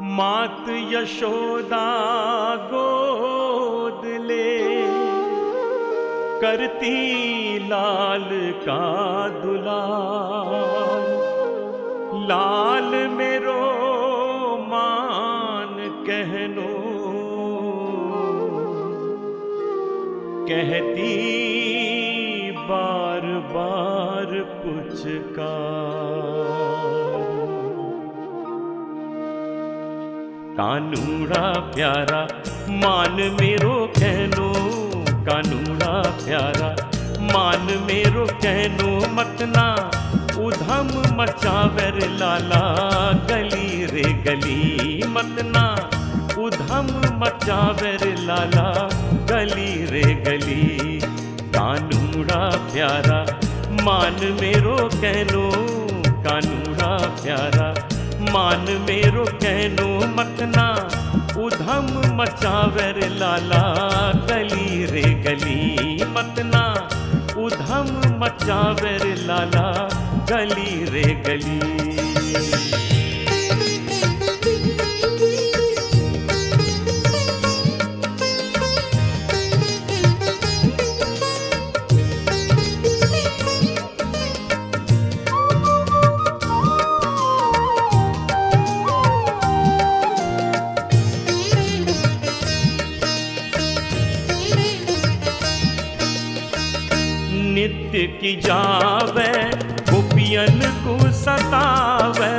मात यशोदा गोद ले, करती लाल का दुलार। लाल मेरो मान कहनो, कहती बार बार पुचकार। कानूड़ा प्यारा मान मेरो कहनो, कानूड़ा प्यारा मान मेरो कहनो। मतना उधम मचावर लाला गली रे गली। मतना उधम मचावर लाला गली रे गली। कानूड़ा प्यारा मान मेरो कहनो, कानूड़ा प्यारा मान मेरो कहनो। मतना उधम मचावर लाला गली रे गली। मतना उधम मचावर लाला गली रे गली। नित्य की जावे गोपियन को सतावे।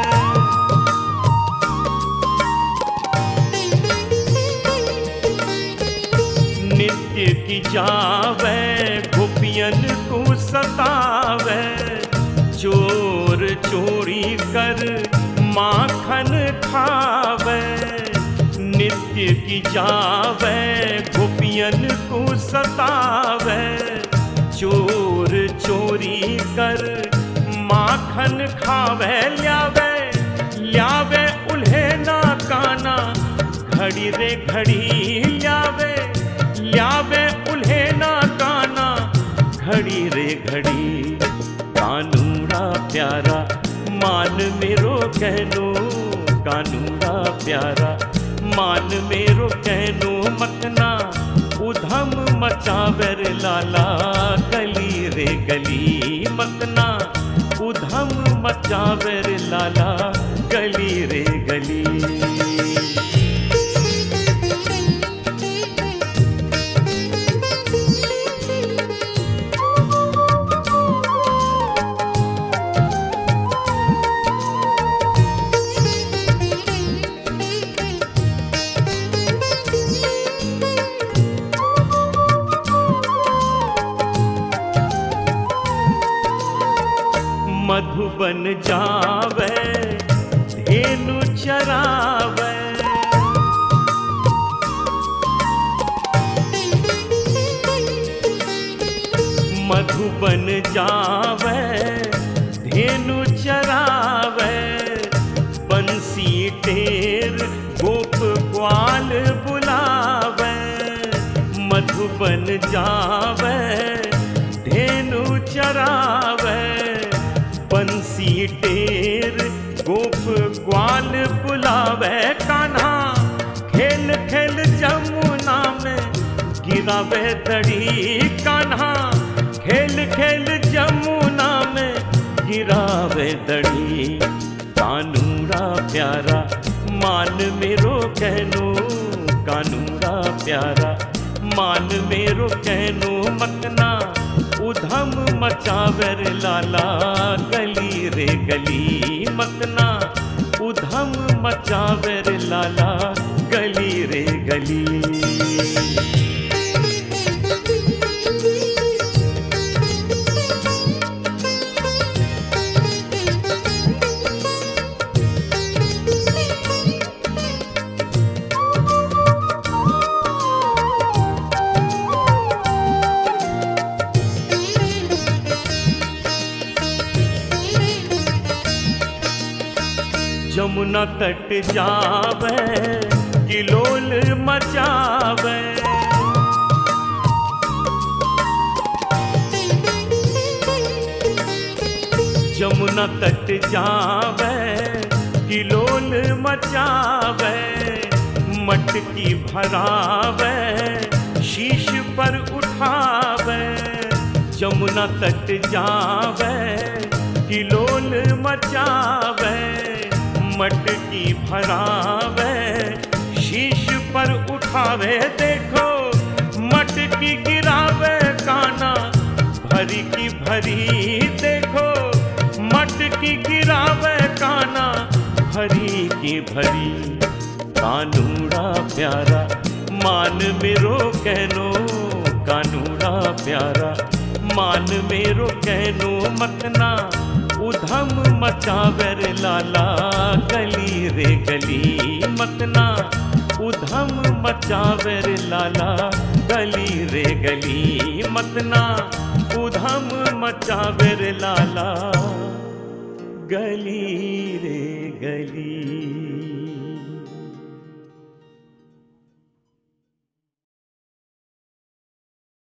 नित्य की जावे गोपियन को सतावे। चोर चोरी कर माखन खावे। नित्य की जावे गोपियन को सतावे। चोर चोरी कर माखन खावे। ल्यावे ल्यावे उल्हे ना काना घड़ी रे घड़ी। ल्यावे ल्यावे उल्हे ना काना घड़ी रे घड़ी। कानूड़ा प्यारा मान मेरो कहनो, कानूड़ा प्यारा मान मेरो कहनो। मतना उधम मचावर लाला गली रे गली। मतना उधम मचावर लाला गली रे गली। मधुबन जावे धेनु चरावे। मधुबन जावे धेनु चरावे। बंसी टेर गोप ग्वाल बुलावे। मधुबन जावे धेनु चरावे। बंसी टेर गोप ग्वाल बुलावे। कान्हा खेल खेल जमुना में गिरावे दड़ी। कान्हा खेल खेल जमुना में गिरावे दड़ी। कानूड़ा प्यारा मान मेरो कहनो, कानूड़ा प्यारा मान मेरो कहनो। मतना उधम मचावर लाला गली रे गली। मतना उधम मचावर लाला गली रे गली। जमुना तट जावे किलोल मचावे। जमुना तट जावे किलोल मचावे, मटकी भरावे, शीश पर उठावे, जमुना तट जावे, किलोल मचावे, मटकी भरावे, शीश पर उठावे। देखो मटकी गिरावे काना भरी की भरी, देखो मटकी गिरावे काना भरी की भरी। कानूड़ा प्यारा मान मेरो कहनो, कानूड़ा प्यारा मान मेरो कहनो, मतना उधम मचावे रे लाला गली रे गली, मतना उधम मचावे रे लाला गली रे गली, मतना उधम मचावे रे लाला गली रे गली।